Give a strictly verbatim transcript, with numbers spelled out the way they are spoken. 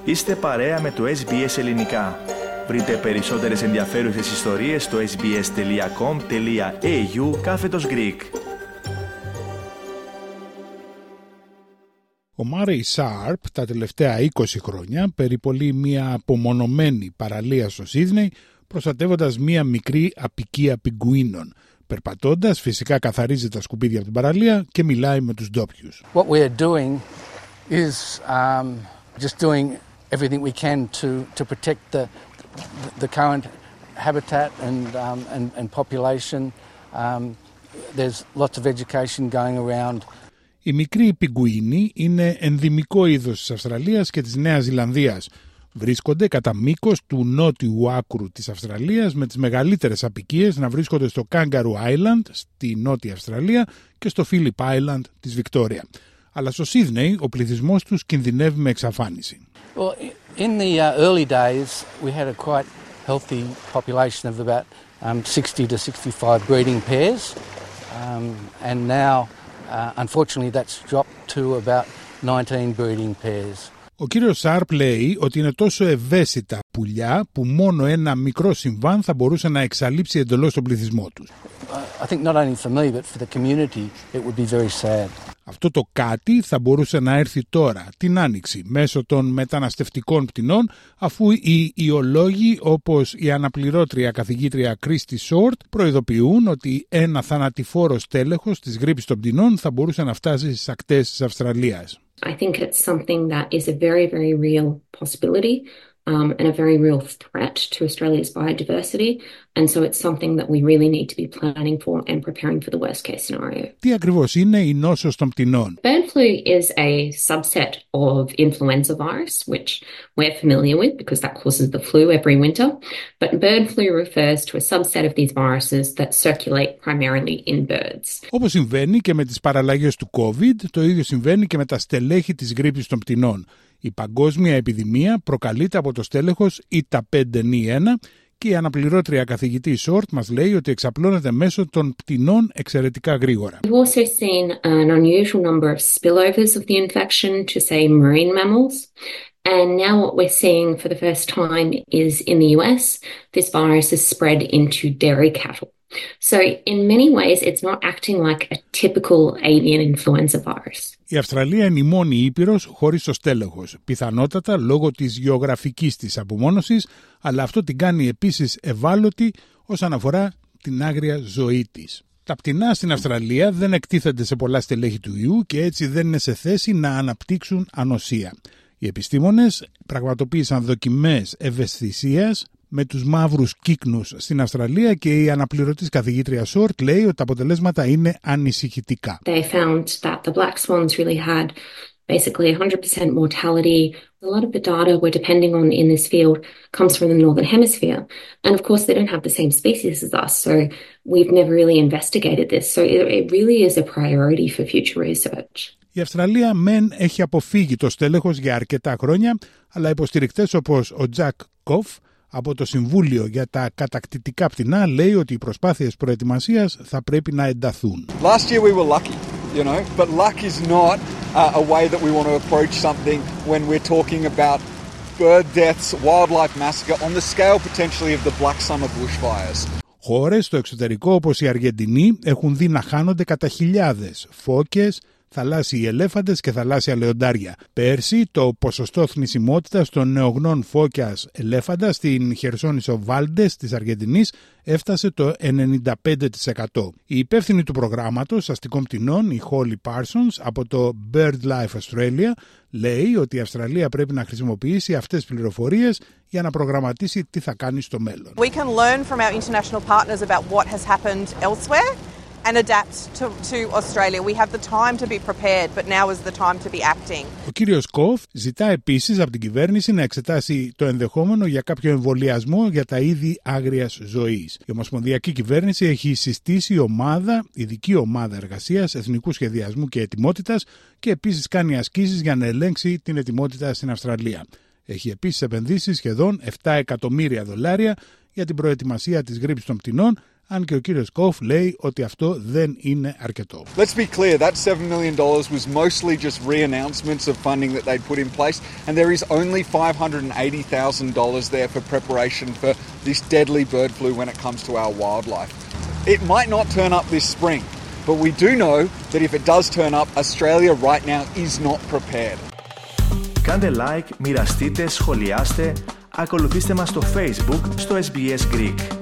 Είστε παρέα με το ες μπι ες Ελληνικά. Βρείτε περισσότερες ενδιαφέρουσες ιστορίες στο sbs.com.au κάθετος Greek. Ο Μάρεϊ Σάρπ τα τελευταία είκοσι χρόνια περιπολεί μια απομονωμένη παραλία στο Σίδνεϊ, προστατεύοντας μια μικρή αποικία πιγκουίνων. Περπατώντας, φυσικά καθαρίζει τα σκουπίδια από την παραλία και μιλάει με τους ντόπιους. What we are doing is um, just doing everything we can to to protect the the current habitat and um, and and population. Um, there's lots of education going around. Οι μικροί πιγκουίνοι είναι ενδημικό είδος της Αυστραλίας και της Νέας Ζηλανδίας. Βρίσκονται κατά μήκος του νότιου άκρου της Αυστραλίας, με τις μεγαλύτερες αποικίες να βρίσκονται στο Kangaroo Island στη Νότια Αυστραλία και στο Phillip Island της Βικτόρια. Αλλά στο Σίδνεϊ ο πληθυσμός τους κινδυνεύει με εξαφάνιση. Well, in the uh, early days we had a quite healthy population of about um, sixty to sixty-five breeding pairs, um, and now uh, unfortunately that's dropped to about nineteen breeding pairs. Ο κύριος Σάρπ λέει ότι είναι τόσο ευαίσθητα πουλιά που μόνο ένα μικρό συμβάν θα μπορούσε να εξαλείψει εντελώς τον πληθυσμό τους. I think not only for me but for the community it would be very sad. Αυτό το κάτι θα μπορούσε να έρθει τώρα, την Άνοιξη, μέσω των μεταναστευτικών πτηνών, αφού οι ιολόγοι όπως η αναπληρώτρια καθηγήτρια Κρίστη Σόρτ προειδοποιούν ότι ένα θανατηφόρος τέλεχος της γρίπης των πτηνών θα μπορούσε να φτάσει στις ακτές της Αυστραλίας. I think it's something that is a very, very real possibility um, and a very real threat to Australia's biodiversity. And so it's something that we really need to be planning for and preparing for the worst case scenario. Τι ακριβώς είναι η νόσος των πτηνών? Bird flu is a subset of influenza virus, which we're familiar with because that causes the flu every winter. But bird flu refers to a subset of these viruses that circulate primarily in birds. Όπως συμβαίνει και με τις παραλλαγές του COVID, το ίδιο συμβαίνει και με τα στελέχη της γρίπης των πτηνών. Η παγκόσμια επιδημία προκαλείται από το στέλεχος ΙΤΑ πέντε Εν Η ένα και η αναπληρώτρια καθηγητή Σόρτ μας λέει ότι εξαπλώνεται μέσω των πτηνών εξαιρετικά γρήγορα. We've also seen an unusual number of spillovers of the infection to, say, marine mammals. And now what we're seeing for the first time is in the U S, this virus is spread into dairy cattle. So in many ways it's not acting like a typical avian influenza virus. Η Αυστραλία είναι η μόνη ήπειρος χωρίς το στέλεχος, πιθανότατα λόγω της γεωγραφικής της απομόνωσης, αλλά αυτό την κάνει επίσης ευάλωτη όσον αφορά την άγρια ζωή της. Τα πτηνά στην Αυστραλία δεν εκτίθενται σε πολλά στελέχη του ιού και έτσι δεν είναι σε θέση να αναπτύξουν ανοσία. Οι επιστήμονες πραγματοποίησαν δοκιμές ευαισθησίας με τους μαύρους κύκνους στην Αυστραλία και η αναπληρωτής καθηγήτρια Σόρτ λέει ότι τα αποτελέσματα είναι ανησυχητικά. They found that the black swans really had basically one hundred percent mortality. A lot of the data we're depending on in this field comes from the Northern Hemisphere. And of course they don't have the same species as us, so we've never really investigated this. So it, it really is a priority for future research. Η Αυστραλία μεν έχει αποφύγει το στέλεχος για αρκετά χρόνια, αλλά υποστηρικτές όπως ο Τζακ Κοφ από το Συμβούλιο για τα Κατακτητικά Πτηνά λέει ότι οι προσπάθειες προετοιμασίας θα πρέπει να ενταθούν. Last year we were lucky, you know, but luck is not uh, a way that we want to approach something when we're talking about bird deaths, wildlife massacre on the scale potentially of the Black Summer bushfires. Χώρες στο εξωτερικό όπως η Αργεντινή έχουν δει να χάνονται κατά χιλιάδες φώκες, θαλάσσιοι ελέφαντες και θαλάσσια λεοντάρια. Πέρσι το ποσοστό θνησιμότητας των νεογνών φώκιας ελέφαντα στην Χερσόνησο Βάλντες της Αργεντινής έφτασε το ενενήντα πέντε τοις εκατό. Η υπεύθυνη του προγράμματος αστικών πτηνών, η Holly Parsons από το BirdLife Australia, λέει ότι η Αυστραλία πρέπει να χρησιμοποιήσει αυτές τις πληροφορίες για να προγραμματίσει τι θα κάνει στο μέλλον. We can learn from our international partners about what has happened elsewhere and adapt to, to Australia. We have the time to be prepared, but now is the time to be acting. Ο κύριος Κοφ ζητά επίσης από την κυβέρνηση να εξετάσει το ενδεχόμενο για κάποιο εμβολιασμό για τα είδη άγριας ζωής. Η Ομοσπονδιακή Κυβέρνηση έχει συστήσει ομάδα, ειδική ομάδα εργασίας, εθνικού σχεδιασμού και ετοιμότητας και επίσης κάνει ασκήσεις για να ελέγξει την ετοιμότητα στην Αυστραλία. Έχει επίσης επενδύσει σχεδόν επτά εκατομμύρια δολάρια για την προετοιμασία της γρίπης των πτηνών, αν και ο κύριος Κοφ λέει ότι αυτό δεν είναι αρκετό. Let's be clear, that seven million dollars was mostly just re-announcements of funding that they'd put in place, and there is only five hundred eighty thousand dollars there for preparation for this deadly bird flu when it comes to our wildlife. It might not turn up this spring, but we do know that if it does turn up, Australia right now is not prepared. Κάντε like, μοιραστείτε, σχολιάστε, ακολουθήστε μας στο Facebook στο ες μπι ες Greek.